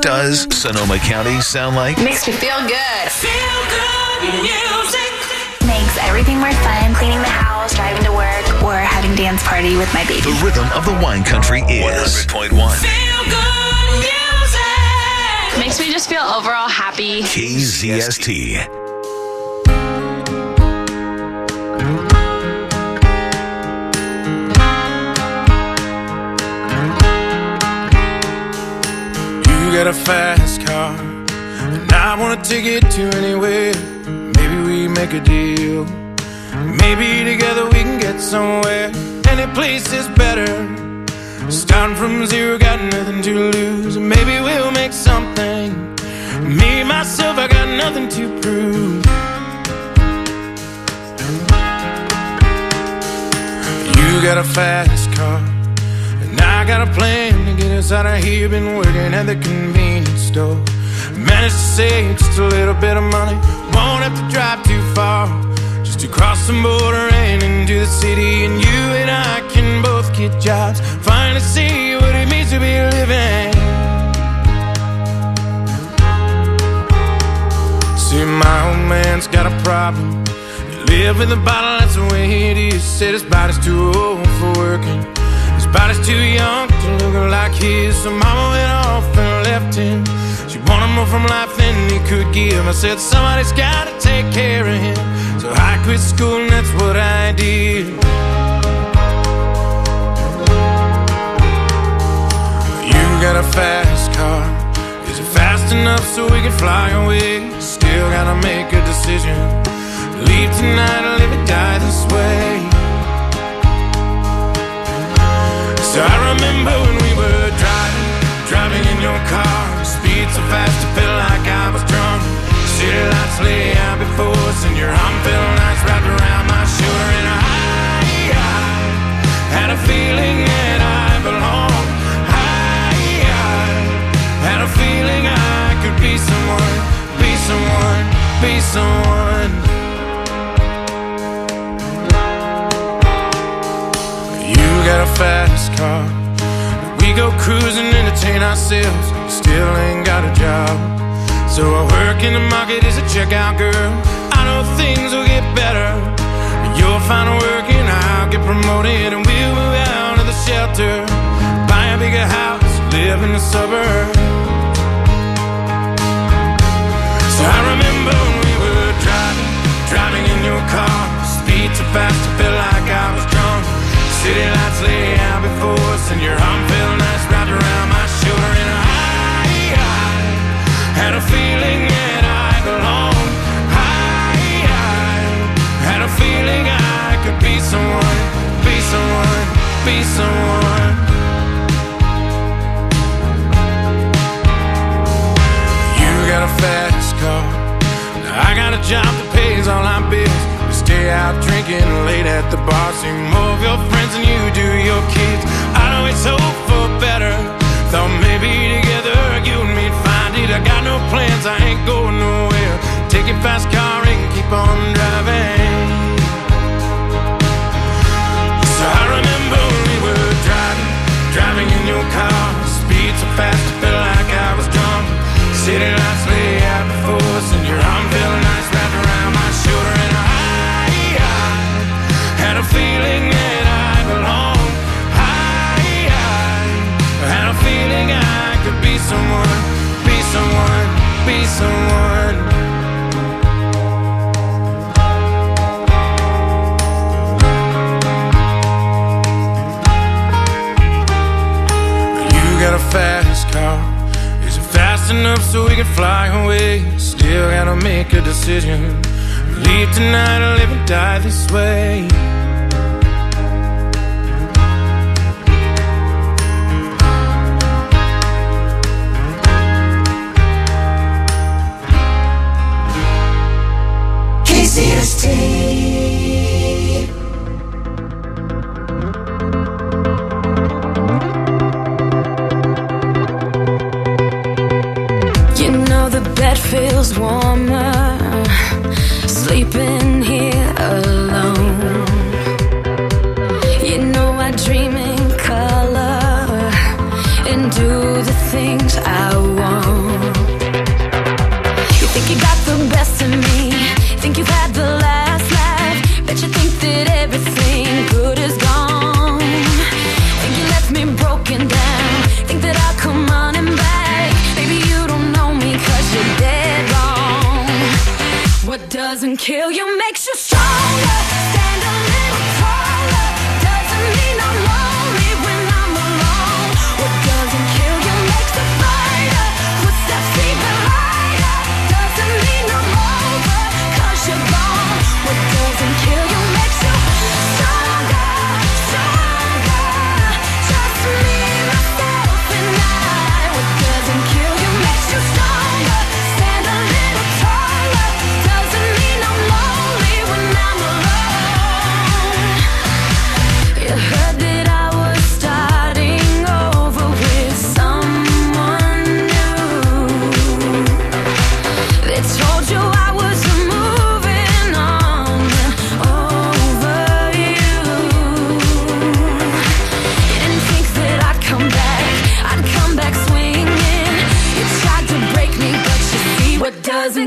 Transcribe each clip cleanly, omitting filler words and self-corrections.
does Sonoma County sound like? Makes me feel good. Feel good music. Makes everything more fun. Cleaning the house, driving to work, or having dance party with my baby. The rhythm of the wine country is 100.1 Feel good music. Makes me just feel overall happy. KZST. You got a fast car, and I wanna take it to anywhere. Maybe we make a deal. Maybe together we can get somewhere. Any place is better. Starting from zero, got nothing to lose. Maybe we'll make something. Me, myself, I got nothing to prove. You got a fast car, and I got a plan to get us out of here. Been working at the convenience store. Managed to save just a little bit of money. Won't have to drive too far, just to cross the border and into the city. And you and I can both get jobs, finally see what it means to be living. See, my old man's got a problem. He live in the bottle, that's the way it is. Said his body's too old for working, his body's too young to look like his. So mama went off and left him. She wanted more from life than he could give. I said somebody's gotta take care of him. So I quit school and that's what I did. You got a fast car. Is it fast enough so we can fly away? Still gotta make a decision. Leave tonight or live or die this way. So I remember when we were driving in your car. Speed so fast it felt like I was drunk. City lights lay out before us, and your arm felt nice wrapped around my shoulder. And I had a feeling that I belonged. I had a feeling I could be someone, be someone, be someone. You got a fast car. We go cruising, entertain ourselves. Still ain't got a job, so I work in the market as a checkout girl. I know things will get better. You'll find work and I'll get promoted, and we'll move out of the shelter, buy a bigger house, live in the suburbs. So I remember when we were driving in your car. Speed so fast it felt like I was drunk. City lights lay out before us, and your arm felt nice wrapped around my shoulder. And I had a feeling that I belonged. I had a feeling I could be someone, be someone, be someone. You got a fast car, I got a job that pays all our bills. We stay out drinking late at the bar, see more of your friends than you do your kids. I always hope for better. Thought maybe together you and me'd find it. I got no plans, I ain't going nowhere. Take your fast car and keep on driving. So I remember when we were driving in your car. Speed so fast it felt like I was drunk. City lights lay out before us, and your arm felt nice wrapped around my shoulder. And I had a feeling that I belonged. I had a feeling I could be someone, be someone, be someone. You got a fast car. Is it fast enough so we can fly away? Still gotta make a decision. Leave tonight or live or die this way. KZST. You know the bed feels warmer sleeping here alone.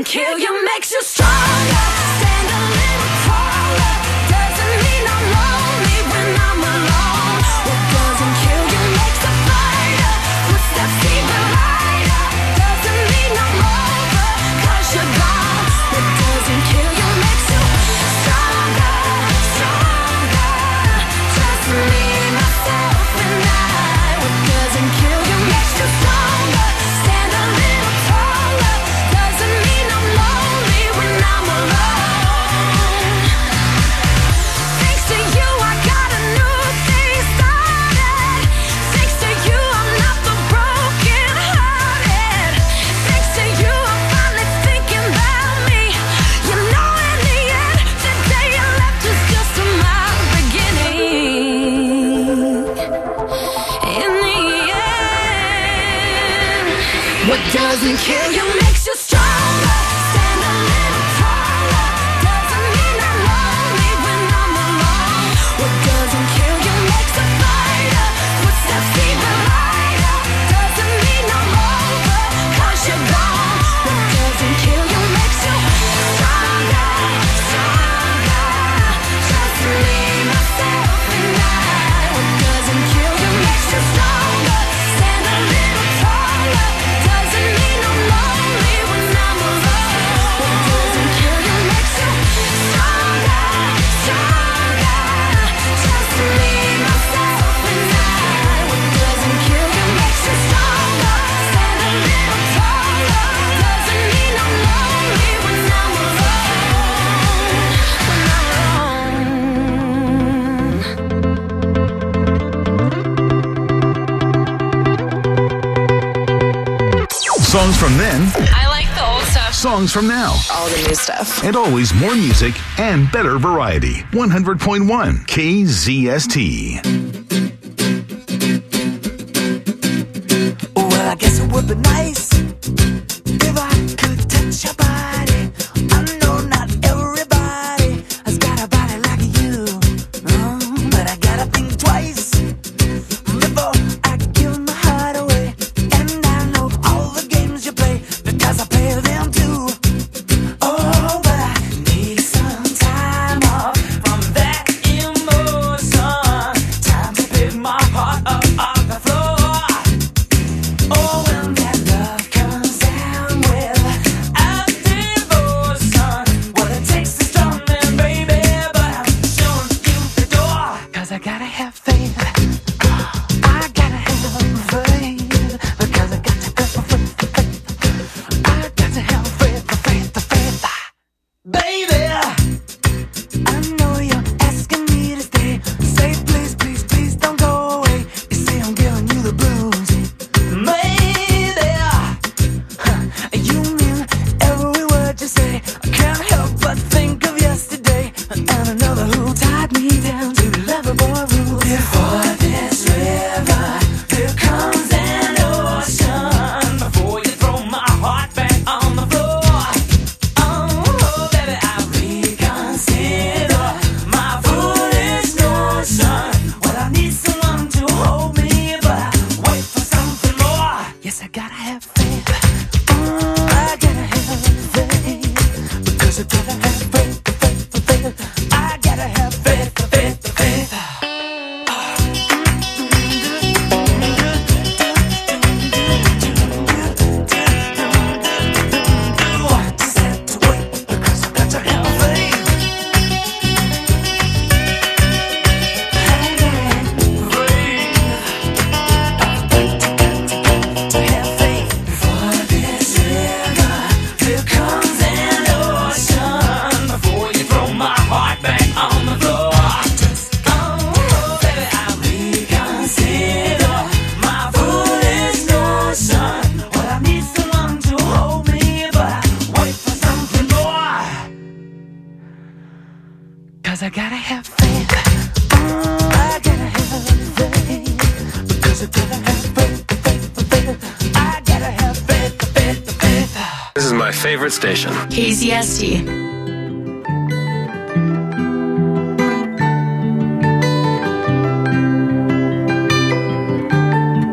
kill you, makes you stronger. Stand a little taller. Doesn't mean I'm lonely when I'm alone. What doesn't kill you makes a fighter. Footsteps even lighter. Doesn't mean I'm over, 'cause you're gone. What doesn't kill you makes you stronger, stronger. Just me, myself, and I. What doesn't kill you makes you stronger. Stand a little taller. Doesn't mean I'm lonely when I'm alone. Thanks to you, I got a new thing started. Thanks to you, I'm not the broken hearted. Thanks to you, I'm finally thinking about me. You know, in the end, the day you left was just my beginning. In the end, what doesn't kill you makes you stronger. Stand a little taller. Doesn't mean I'm lonely when I'm alone. What doesn't kill you makes a fighter. Footsteps even lighter. Doesn't mean I'm over, 'cause you're gone. What doesn't kill you makes you stronger, stronger. Just me, myself, and I. What doesn't kill you makes you stronger. Stand a little taller. Doesn't mean I'm lonely when I'm alone. What doesn't kill you makes you stronger, stronger. Just me, myself, and I. What doesn't kill you makes you stronger. Stand a little taller. Doesn't mean I'm lonely when I'm alone. When I'm Songs from then, I like the old stuff. songs from now, All the new stuff. and always more music and better variety. 100.1 KZST. Well, I guess it would be nice if I could touch your body. I know not everybody has got a body like you, but I gotta think twice before I give my heart away. And I know all the games you play because I play them too. Oh, but I need some time off from that emotion. Time to pick my heart up off the floor. Oh, when that love comes down with a devotion, well, it takes a strong man, baby, but I'm showing you the door. 'Cause I gotta have faith. I gotta have faith. Because I got to have faith. I got to have faith, faith. Baby, I know you're asking me to stay. Say please, please, please don't go away. You say I'm giving you the blues. Maybe you mean every word you say. I can't help but think of yesterday and another who tied me down to level boy rules. Before this river, there comes an ocean. Before you throw my heart back on the floor. Oh, baby, I reconsider my foolish notion. Well, I need someone to hold me, but I wait for something more. Yes, I gotta have faith. I gotta have faith. Because I gotta have faith. I gotta have faith. Just have to wait because I got to have faith. To have faith. Before this river, there comes an ocean. Before you throw my heart back on the floor. Oh, baby, I reconsider my foolish notion. Well, I need someone to hold me, but I wait for something more. 'Cause I gotta have faith. I gotta have faith. Because I gotta have faith. I gotta have faith. This is my favorite station. KZST.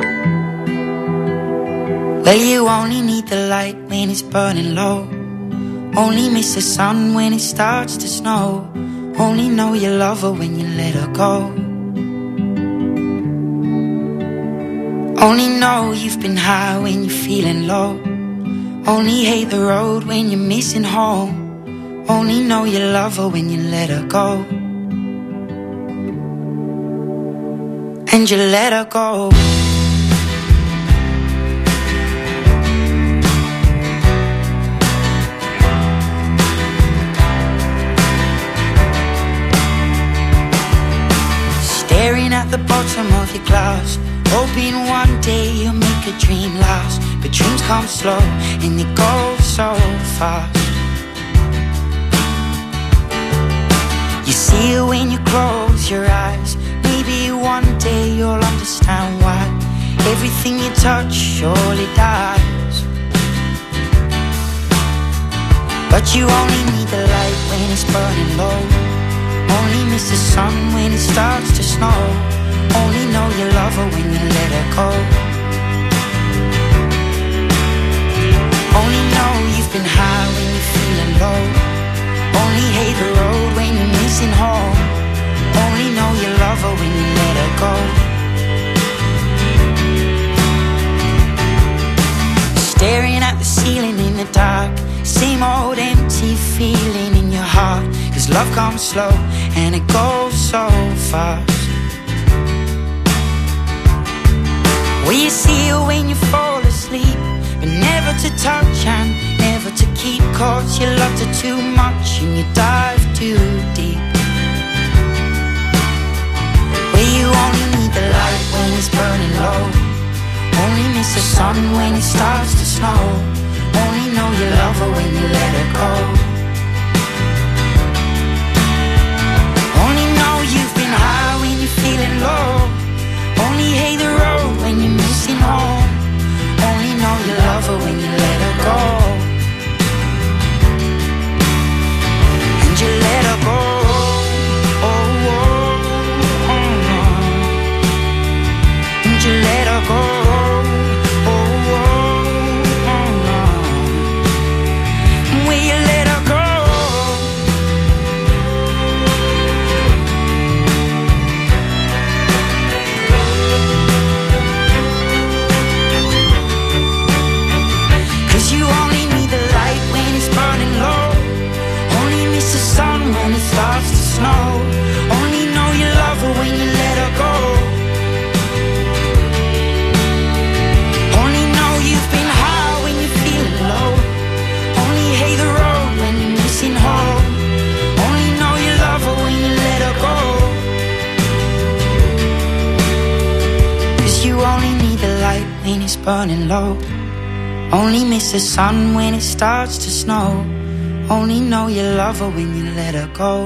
Well, you only need the light when it's burning low. Only miss the sun when it starts to snow. Only know you love her when you let her go. Only know you've been high when you're feeling low. Only hate the road when you're missing home. Only know you love her when you let her go. And you let her go. Staring at the bottom of your glass, hoping one day you'll make a dream last. But dreams come slow and they go so fast. You see it when you close your eyes. Maybe one day you'll understand why everything you touch surely dies. But you only need the light when it's burning low. Only miss the sun when it starts to snow. Only know you love her when you let her go. Only know you've been high when you're feeling low. Only hate the road when you're missing home. Only know you love her when you let her go. Staring at the ceiling in the dark, same old empty feeling in your heart. 'Cause love comes slow and it goes so fast. Well, you see it when you fall asleep, but never to touch and never to keep. 'Cause you loved her too much and you dive too deep. Well, you only need the light when it's burning low. Only miss the sun when it starts to snow. Only know you love her when you let her go. Only know you've been high when you're feeling low. Only hate the road when you're missing home. Only know you love her when you let her go. And you let her go. Oh, oh, oh, oh. And you let her go. Oh, oh, oh, oh. Will you let her go? You only need the light when it's burning low. Only miss the sun when it starts to snow. Only know you love her when you let her go. Only know you've been high when you're feeling low. Only hate the road when you're missing home. Only know you love her when you let her go. 'Cause you only need the light when it's burning low. Only miss the sun when it starts to snow. Only know you love her when you let her go.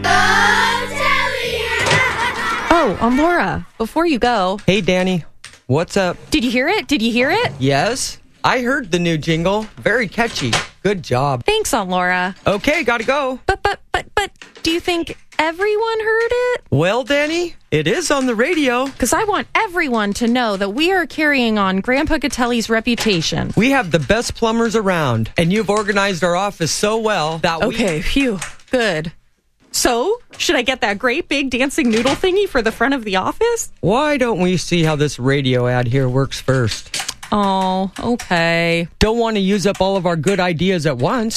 Oh, Laura, before you go. Hey, Danny. What's up? Did you hear it? Did you hear it? Yes, I heard the new jingle. Very catchy. Good job. Thanks, Laura. Okay, gotta go. But, do you think everyone heard it? Well, Danny, it is on the radio. Because I want everyone to know that we are carrying on Grandpa Gatelli's reputation. We have the best plumbers around, and you've organized our office so well that Okay, phew, good. So, should I get that great big dancing noodle thingy for the front of the office? Why don't we see how this radio ad here works first? Oh, okay. Don't want to use up all of our good ideas at once.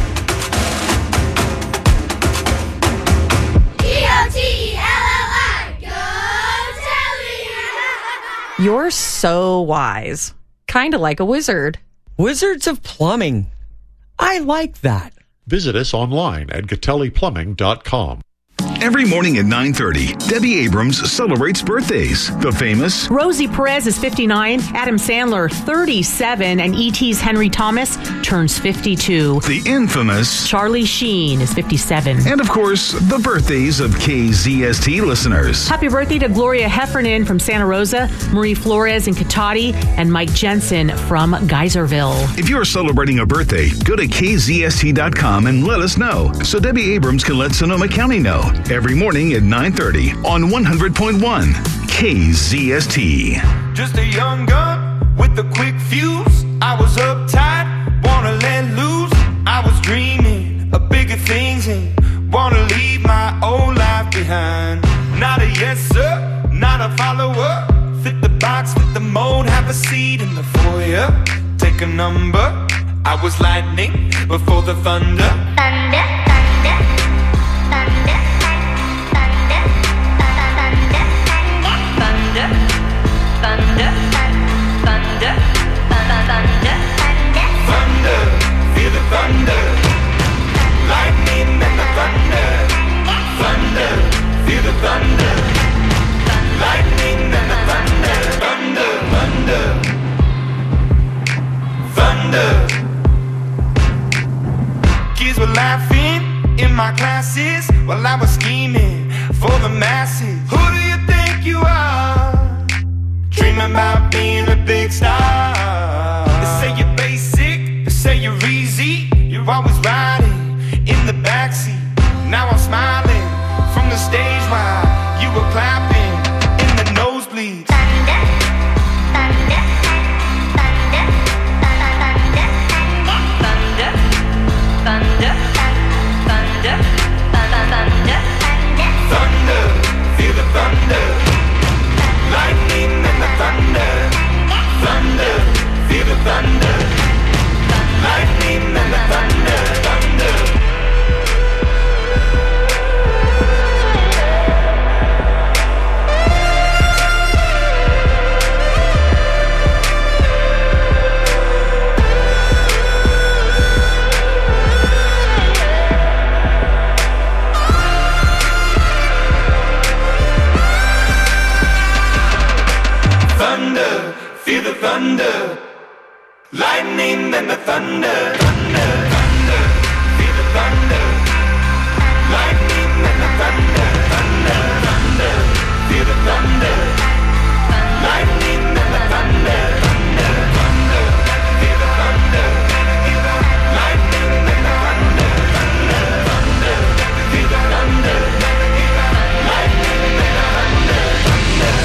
You're so wise. Kind of like a wizard. Wizards of Plumbing. I like that. Visit us online at GatelliPlumbing.com. Every morning at 9:30, Debbie Abrams celebrates birthdays. The famous Rosie Perez is 59, Adam Sandler 37, and E.T.'s Henry Thomas turns 52. The infamous Charlie Sheen is 57. And of course, the birthdays of KZST listeners. Happy birthday to Gloria Heffernan from Santa Rosa, Marie Flores in Katati, and Mike Jensen from Geyserville. If you're celebrating a birthday, go to KZST.com and let us know so Debbie Abrams can let Sonoma County know. Every morning at 9:30 on 100.1 KZST. Just a young gun with a quick fuse. I was uptight, wanna let loose. I was dreaming have a seat in the foyer. Take a number. I was lightning before the thunder. Thunder, thunder, thunder, thunder, thunder, thunder, thunder, thunder, Thunder, feel the thunder. Lightning and the thunder. Thunder, feel the thunder. Lightning and the thunder. Thunder, thunder, thunder. Kids were laughing in my classes while I was scheming for the masses. Who do you think you are? Dreaming about being a big star. They say you're basic, they say you're easy. You're always riding in the backseat. Now I'm smiling from the stage while you were clapping in the nosebleeds. thunder, thunder, thunder, thunder, thunder, thunder, thunder, thunder, Thunder, feel the thunder. Lightning and the thunder. Thunder, feel the thunder. Lightning and the thunder. Thunder. Thunder, feel the thunder. Lightning and the thunder. Thunder, thunder, feel the thunder. Lightning and the thunder. Thunder, thunder, feel the thunder. Lightning and the thunder. Thunder, thunder, feel the thunder. Lightning and the thunder. Thunder, thunder, feel the thunder. Lightning and the thunder. Thunder.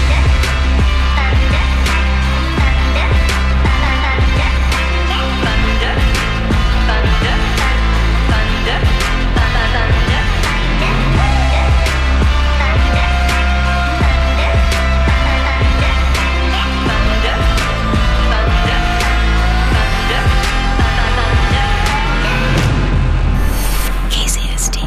KZST.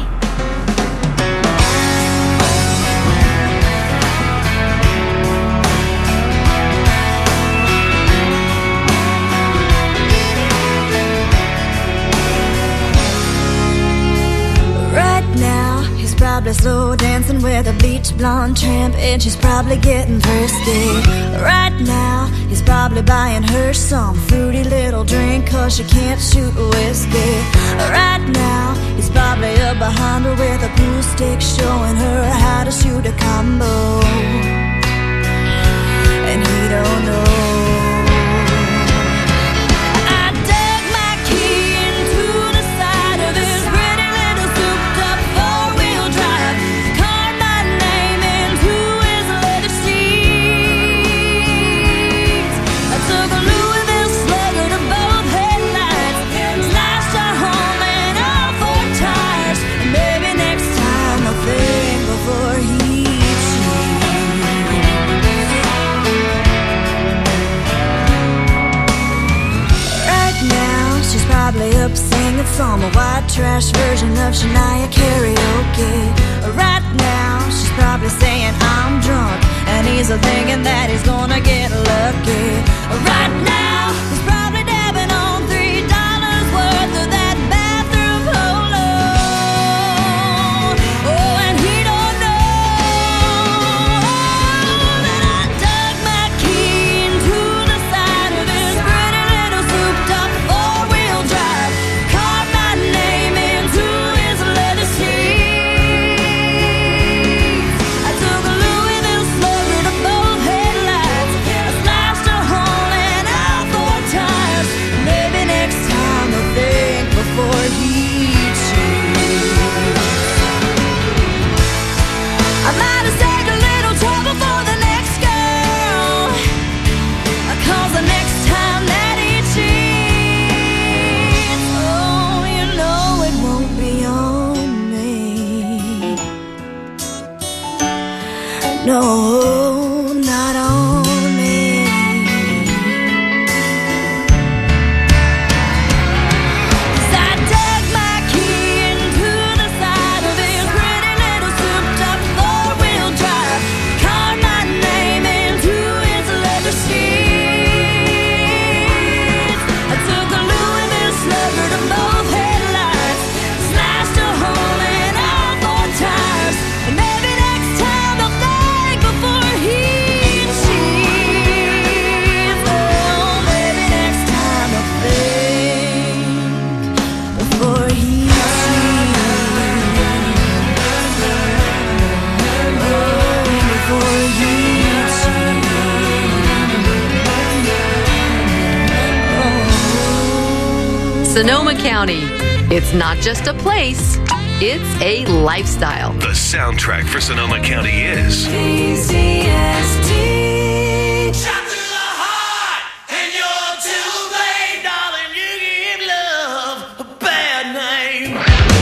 Right now, he's probably slow dancing with a beach blonde tramp, and she's probably getting thirsty. Right now, he's probably buying her some fruity little drink, cause she can't shoot whiskey. Right now, he's probably up behind her with a pool stick, showing her how to shoot a combo. And he don't know. I dug my key into the side of his pretty little souped-up four-wheel drive, carved my name into his leather seats. I took a Louisville Slugger to both headlights, slashed our home and all four tires. And maybe next time I'll think before he cheats. Right now, she's probably up singing some white trash version of Shania karaoke. Right now, she's probably saying I'm drunk, and he's thinking that he's gonna get lucky. Right now, he's probably dabbing on $3 worth of that bathroom polo. Oh, and he don't know that I dug my key into the side of his pretty little souped-up four-wheel drive, carved my name into his leather seats. I took a Louisville Slugger to both headlights, Sonoma County. It's not just a place, it's a lifestyle. The soundtrack for Sonoma County is KZST. Shot through the heart, and you're to blame, darling. You give love a bad name.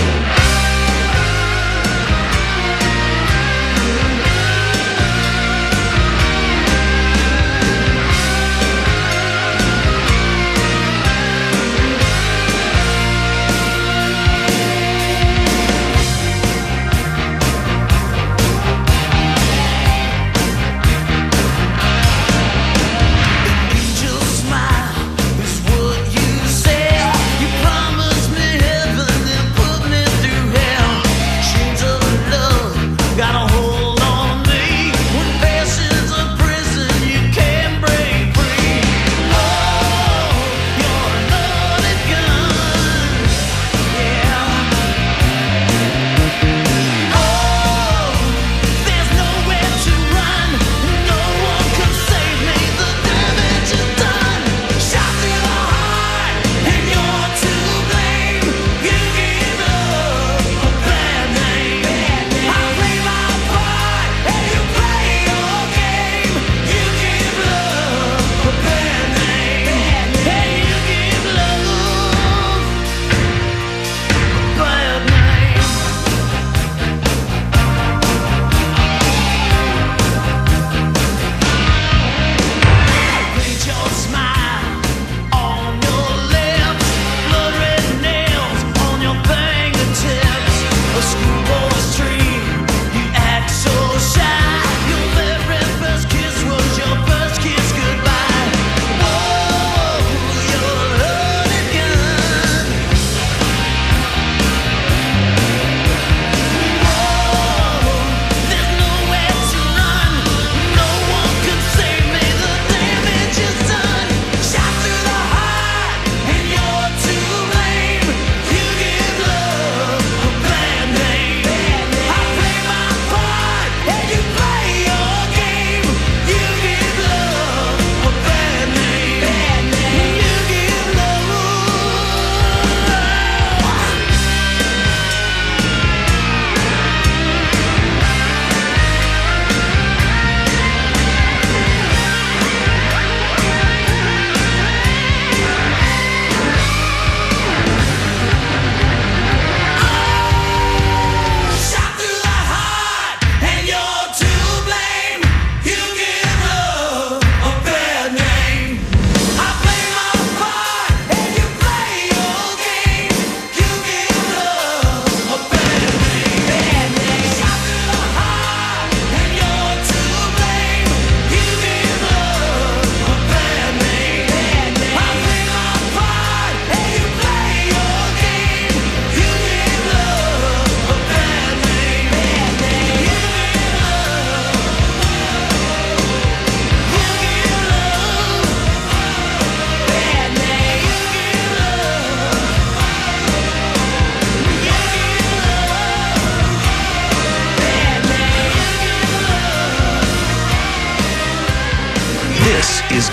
is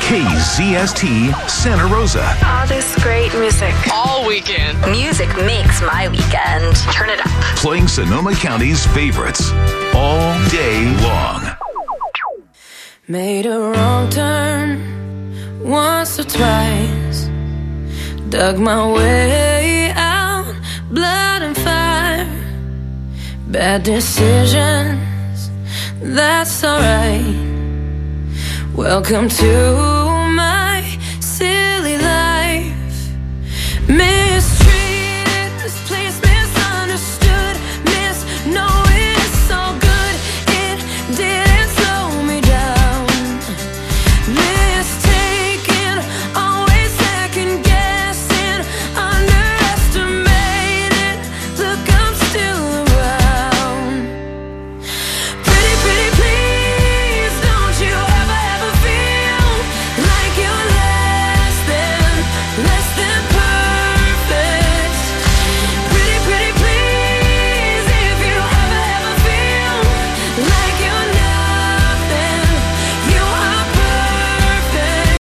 KZST Santa Rosa. All this great music. All weekend. Music makes my weekend. Turn it up. Playing Sonoma County's favorites all day long. Made a wrong turn once or twice. Dug my way out, blood and fire. Bad decisions, that's alright. Welcome to